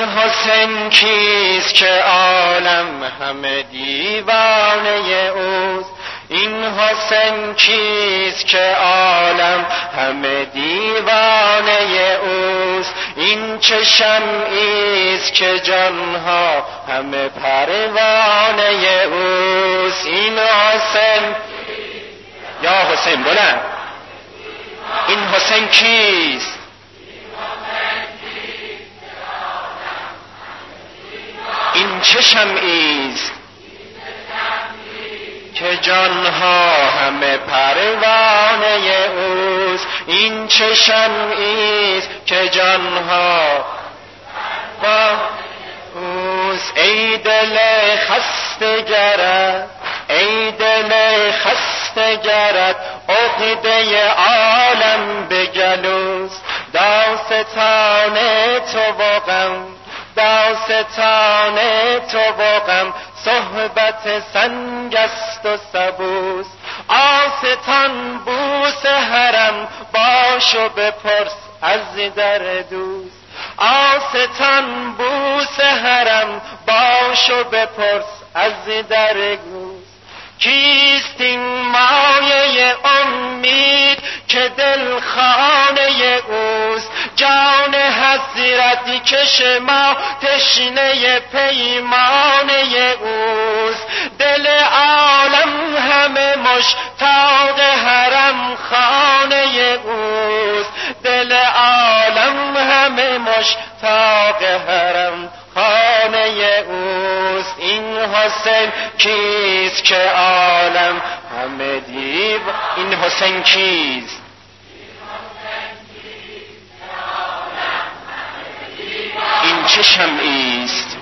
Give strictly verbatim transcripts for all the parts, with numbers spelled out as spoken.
حسین کیست که عالم همه دیوانه اوست؟ این حسین کیست که عالم همه دیوانه اوست؟ این چه شمعیست که جانها همه پروانه اوست؟ این حسین، یا حسین بلند، این حسین کیست؟ این چه شمعیست که جانها همه پروانه اوست؟ این چه شمعیست که جانها با اوست؟ ای دل خسته گرت، ای دل خسته گرت، عقده عالم به گلوست. داستان تو و غم، داستان تو و غم، صحبت سنگست و سبوست. آستان بوس حرم، باش و بپرس از در دوست. آستان بوس حرم، باش و بپرس از در دوست. کیست این مایه امید که دل خانه اوست؟ جان حسرت کش ما تشنه پیمانه اوست. دل عالم همه مشتاق حرم خانه اوست. دل عالم همه مشتاق حرم خانه اوست. این حسین کیست که عالم همه دیو؟ این حسین کیست؟ این چه شمعیست؟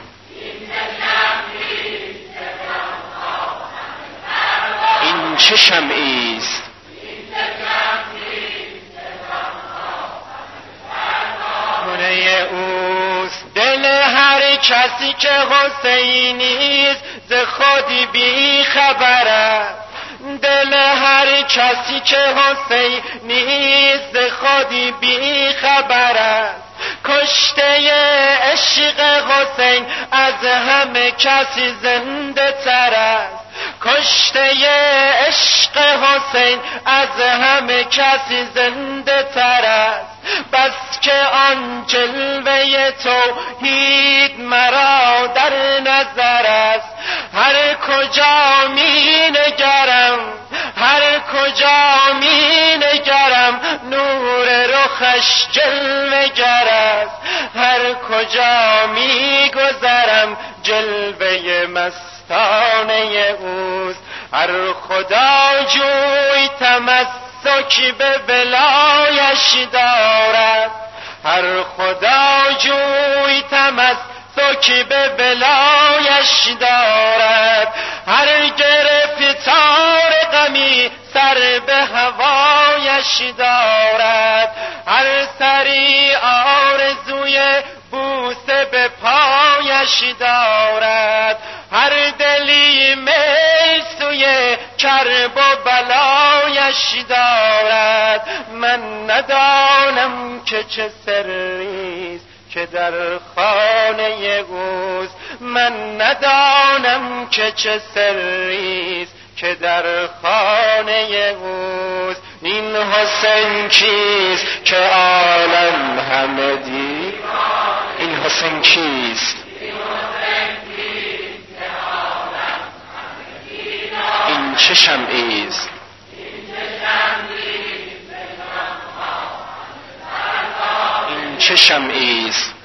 این چه شمعیست؟ خونه اوست. دل هر کسی که حسینیست ز خود بی خبر است. دل هر کسی که حسینیست ز خود بی خبر است. کشته عشق حسین از همه کسی زنده تر است. کشته عشق حسین از همه کسی زنده تر است. بس که آن جلوه توحید مرا در نظر است. هر کجا می نگرم، هر کجا می نگرم، نور رخش جلوه گر است. هر کجا می گذرم جلوه مستانه اوست. هر خدا جوی تمسک به ولایش دارد. هر خدا جوی تمسک به ولایش دارد. هر گرفتار غمی سر به هوایش دارد. هر سری آرزوی بوسه به پایش دارد. هر دلی میل سوی کرب و بلایش دارد. من ندانم که چه سریست که در خانه اوست. من ندانم که چه سریست که در خانه اوست. این حسین کیست که عالم همه دی؟ این حسین کیست؟ این چه شمعیست؟ این چه شمعیست؟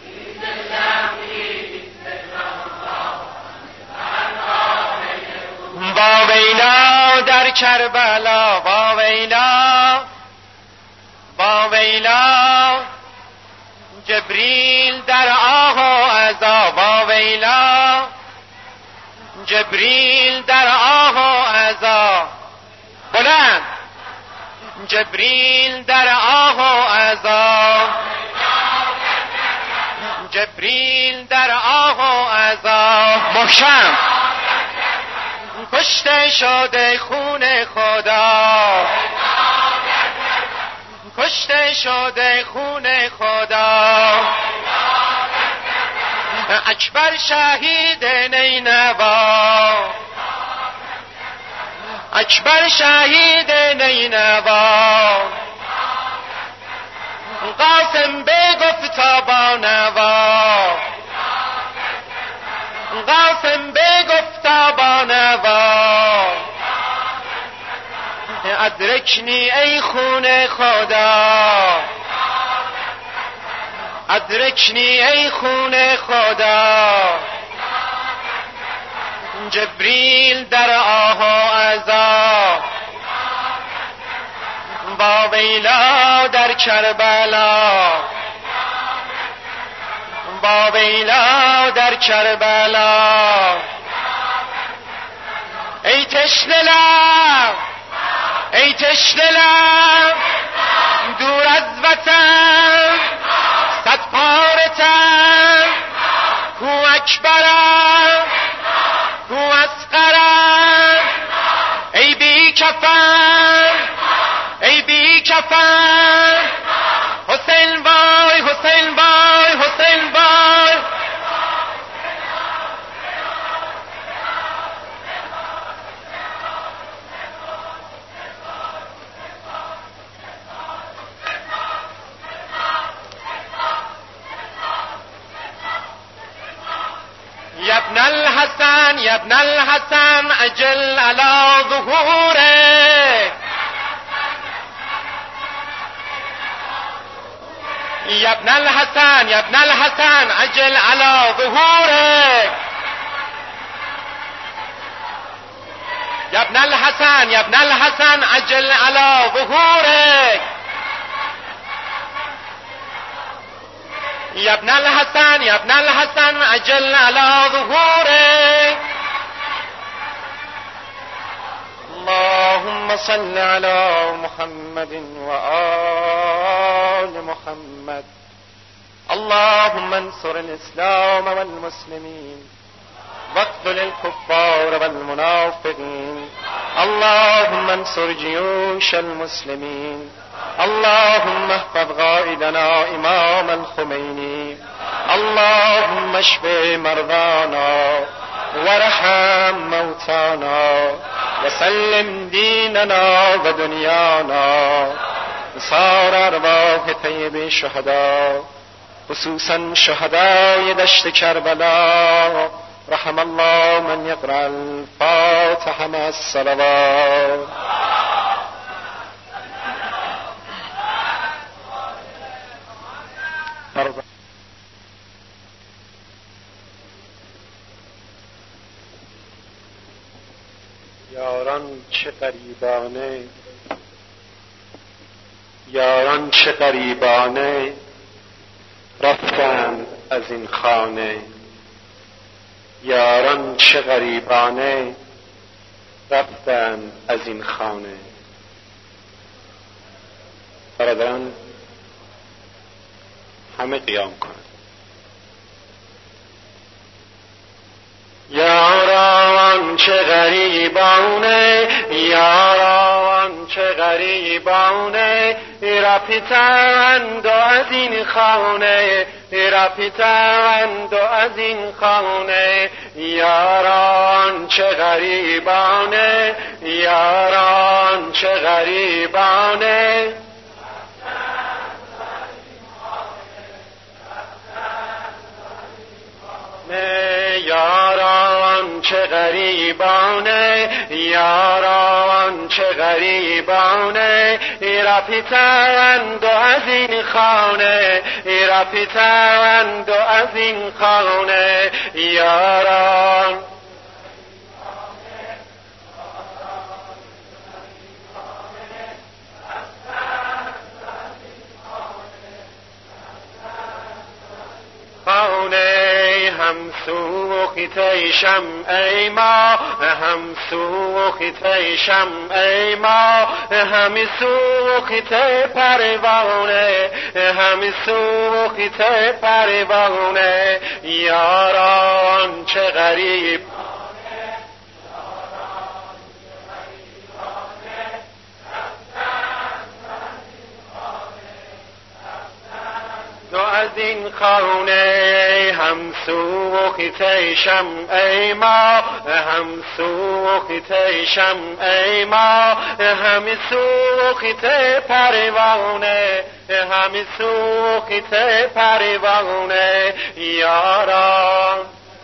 با ویلا در کربلا، با ویلا، با ویلا، جبریل در آه و عزا. با ویلا، جبریل در آه و عزا. بلند، جبریل در آه و عزا. جبریل در آه و عزا. محکم. کشته شده خون خدا، کشته شده خون خدا. اکبر شهید نینوا، اکبر شهید نینوا، قاسم بگفتا با نوا، قاسم بگفتا با نوا، ادرکنی ای خون خدا، ادرکنی ای خون خدا، جبریل در آه و عذاب، با ویلا در کربلا، با ویلا در کربلا، ای تشنه لب، ای تشنه لب، دور از وطن صد پاره تن، کو اکبرم کو اصغرم، ای بی کفن ای بی کفن، حسین وای حسین وای حسین وای. يا ابن الحسن يا ابن الحسن أجل على ظهورك، يا ابن الحسن يا ابن الحسن أجل على ظهورك، يا ابن الحسن يا ابن الحسن أجل على ظهورك، يا ابن الحسن يا ابن الحسن أجل على ظهورك. اللهم صل على محمد وآل محمد. اللهم انصر الإسلام والمسلمين واقتل الكفار والمنافقين. اللهم انصر جيوش المسلمين. اللهم احفظ قائدنا امام الخميني. اللهم اشف مرضانا وارحم موتانا وسلم ديننا ودنيانا. صار ارواح طيب الشهداء خصوصا شهداء دشت کربلا. رحم الله من يقرأ الفاتحة مع الصلوات. یاران چه غریبانه، یاران چه غریبانه رفتند از این خانه. یاران چه غریبانه رفتند از این خانه. برادران همه قیام کنند. یاران چه غریبانه، یاران چه غریبانه رفتند از این خانه، رفتند از این خانه. یاران چه غریبانه، یاران چه غریبانه. یاران چه غریبانه، یاران چه غریبانه رفتند از این خانه، رفتند از این خانه. یاران خانه هم سوخته شمع ما، هم سوخته شمع ما، همی سوخته پروانه، همی سوخته پروانه. یاران چه غریب دو از این خانه هم سوخته شمع ما، هم سوخته شمع ما، هم سوخته پروانه، هم سوخته پروانه یاران.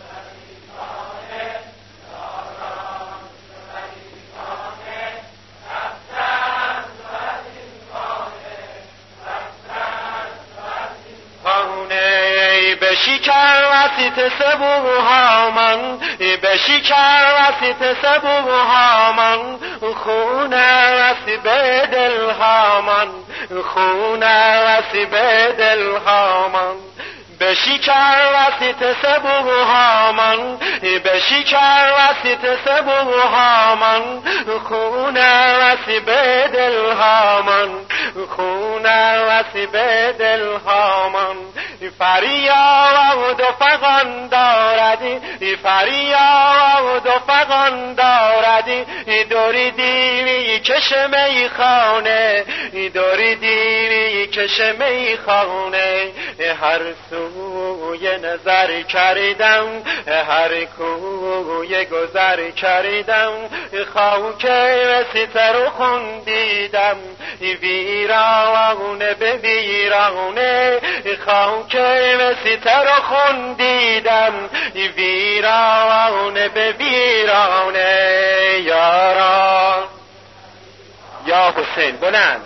بشکر وسیط سبوها من، بشکر وسیط سبوها من، خون وسی به دلها من، خون وسی به دلها من. بشکر وسیط سبوها من، بشکر وسیط سبوها من، خون وسی به دلها من، خون وسی به دلها من. فریاد و فغان داردی، فریاد و فغان داردی، دوری دیوی کش میخانه، دوری دیوی کش میخانه. هر سوی نظر کردم، هر کوی گذر کردم، خاک ستر و خون دیدم، ویرانه به ویرانه، خاک ستر و خون دیدم، ویرانه به ویرانه یاران. یا حسین بلند.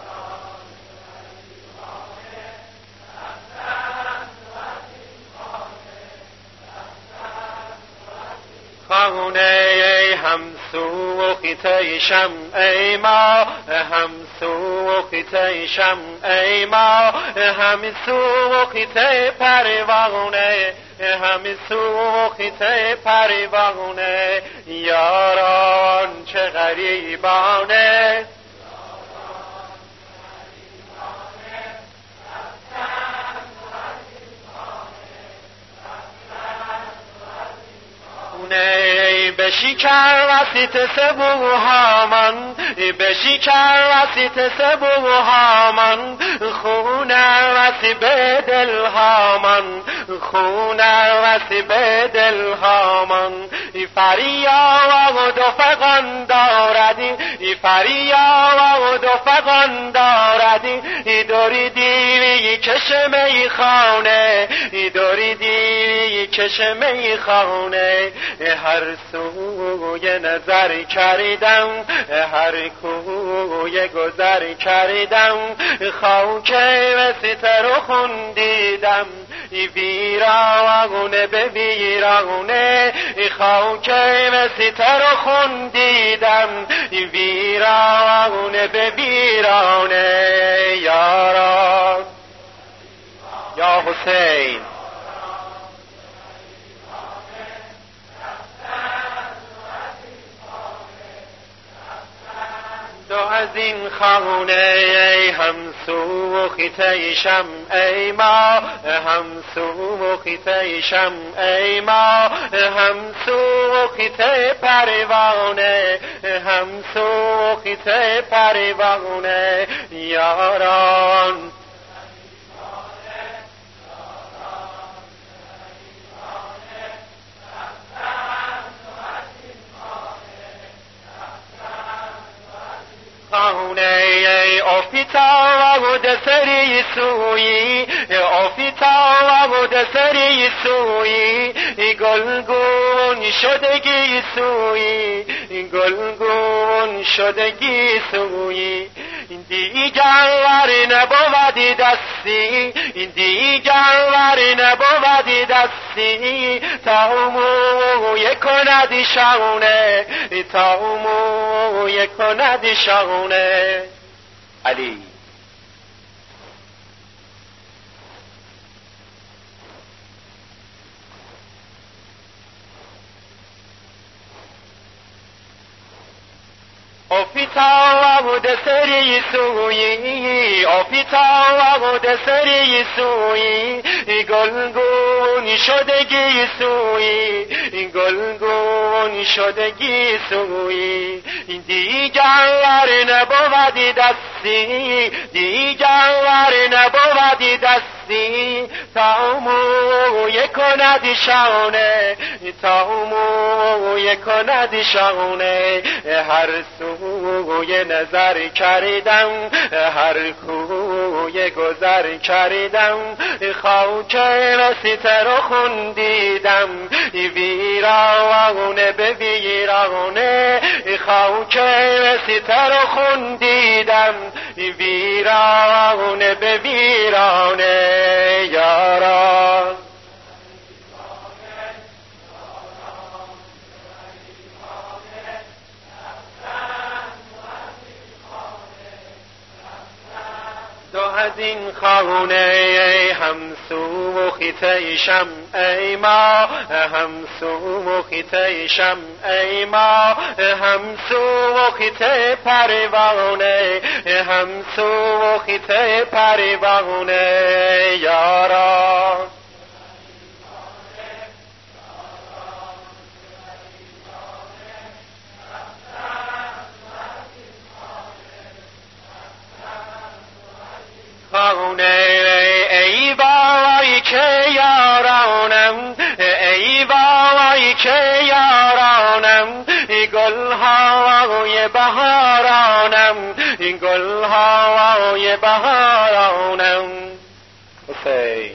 خانه هم سوخته شمع ما، هم سوخته شمع ما، هم سوخته پروانه، هم سوخته پروانه یاران. چه غریبانه بشکر وسیط سبوها من، بشکر وسیط سبوها من، خون وسی به دلها من، خون وسی به دلها من. فریاد و فغان داردی، فریاد و فغان داردی، دوری دیوی کش میخانه، دوری دیوی کش میخانه. هر سوی نظر کردم، هر کوی گذر کردم، خاک ستر و خون دیدم، ویرانه به ویرانه، خاک ستر و خون دیدم، ویرانه به ویرانه یاران. یا حسین. تو از این خانه هم سوخته شمع ما، هم سوخته شمع ما، هم سوخته پروانه، هم سوخته پروانه یاران. خانه آفیتا و دسری سویی، آفیتا و دسری سویی، گلگون شدگی سویی، گلگون شدگی سویی. دیگر ور نبودی دستی، دیگر ور نبودی دستی، تا موی کند شونه، تا موی کند شونه. علی. آفیتا و دسری سویی، آفیتا و دسری سویی، گلگون شدگی سویی، گلگون شدگی سویی. دیگر ور نبودی دستی، دیگر ور نبودی دستی، هستی تا موی کند شانه تا موی کند شانه هر سوی نظر کردم هر کوی گذر کردم خاک ستر و خون دیدم ویرانه به ویرانه خاک ستر و خون دیدم ویرانه به ویرانه یاران دو از این خانه همسو و خیته شمع ما همسو و خیته شمع ما همسو و خیته پروانه همسو و خیته پروانه یاران خانه ای وای که یارانم ای وای که یارانم گل های بهارانم گل های بهارانم حسین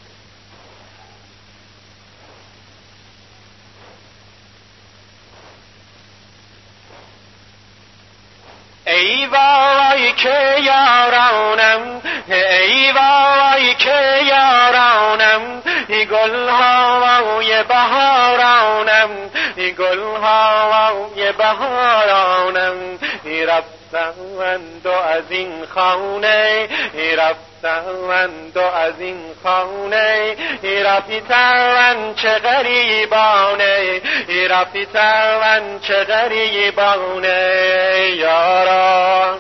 ای وای که یارانم ای وای که یارانم گل های بهارانم گل های بهارانم رفتند و از این خانه رفتند و از این خانه رفتند چه غریبانه رفتند چه غریبانه یاران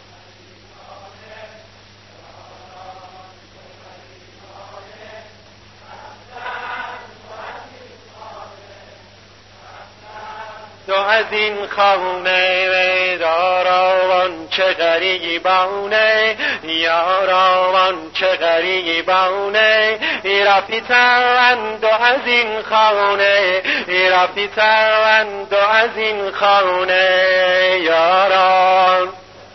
تو از این خانه داراوان چه غریبانه یاراوان چه غریبانه رفتند و از این خانه رفتند و از این خانه یاران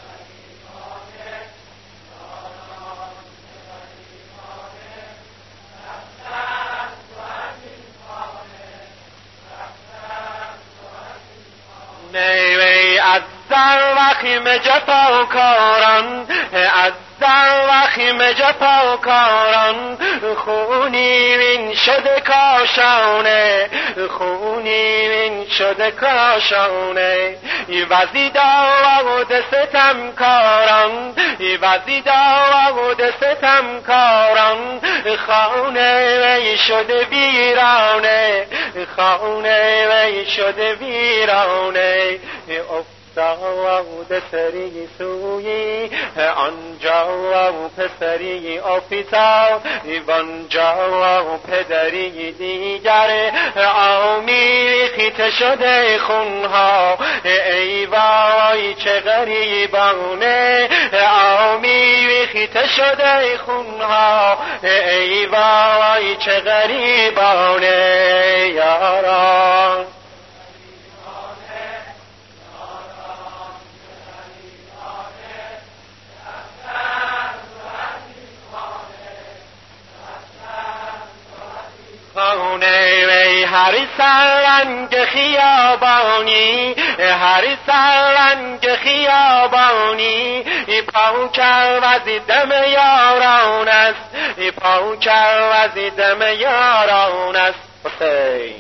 نیوی از در وخیم جفاکاران از در وخیم جفاکاران خونی وین شده کاشانه خونی وین شده کاشانه وزی داود ستم کاران وزی داود ستم کاران خانه وی شده ویرانه خانه وی شده ویرانه افتاد سری سوی آنجا و پسری آفیتا وانجا و پدری دیگر آمی خیته شده خونها ای وای چه غریبانه آمی خیته شده خونها ای وای چه غریبانه یاران خانه وی هر سرنگ خیابانی هر سرنگ خیابانی پاوکر وزی دم یاران است پاوکر وزی دم یاران است حسین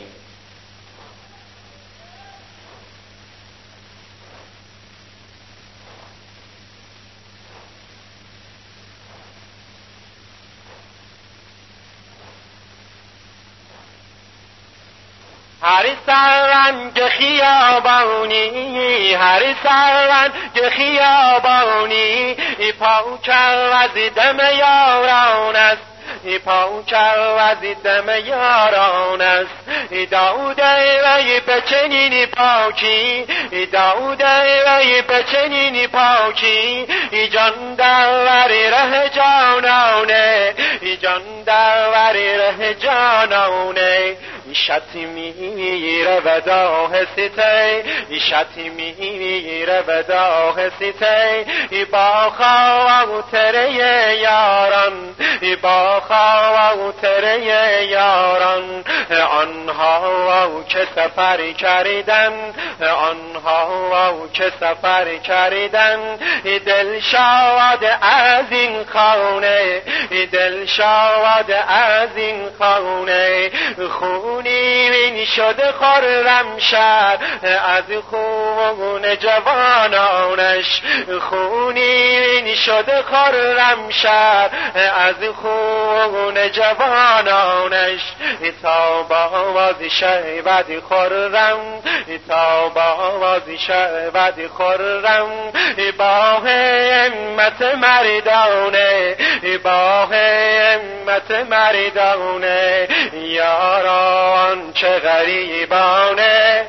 هر سرنگ خیابانی هر سرنگ خیابانی پاوکر از دم یاران است پاک از دم یاران است داود ای به چنین پاکی داود ای به چنین پاکی جان در ره جانانه جان در ره جانانه شتی میره و داه سیته شتی میره و داه سیته با خاطر یاران با خاطر یاران آنها که سفر کردن آنها که سفر کردن دل شاد از این خانه دل شاد از این خانه خونی وین شده خرم شهر از خون جوانانش خونی وین شده خرم شهر از خون جوانانش تا باز شود خرم تا باز شود خرم با همت مردانه با همت مردانه یاران چه غریبانه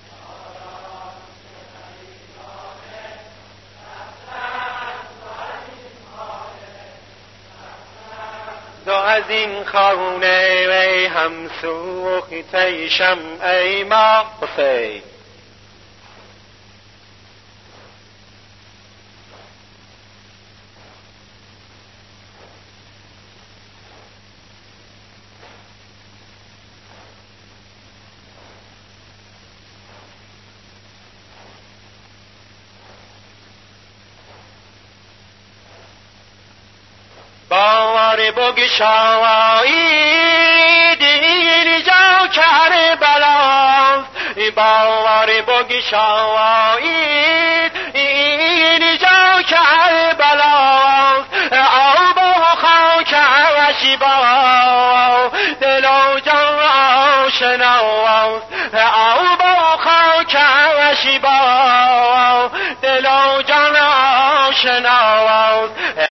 تو از این خانه وی هم سوخته شمع ما حسین باور بگشایید این جا کربلا باور بگشایید این جا کربلا آب و خاک و شیبا دل و جان آشناست آب و خاک و شیبا دل و جان آشناست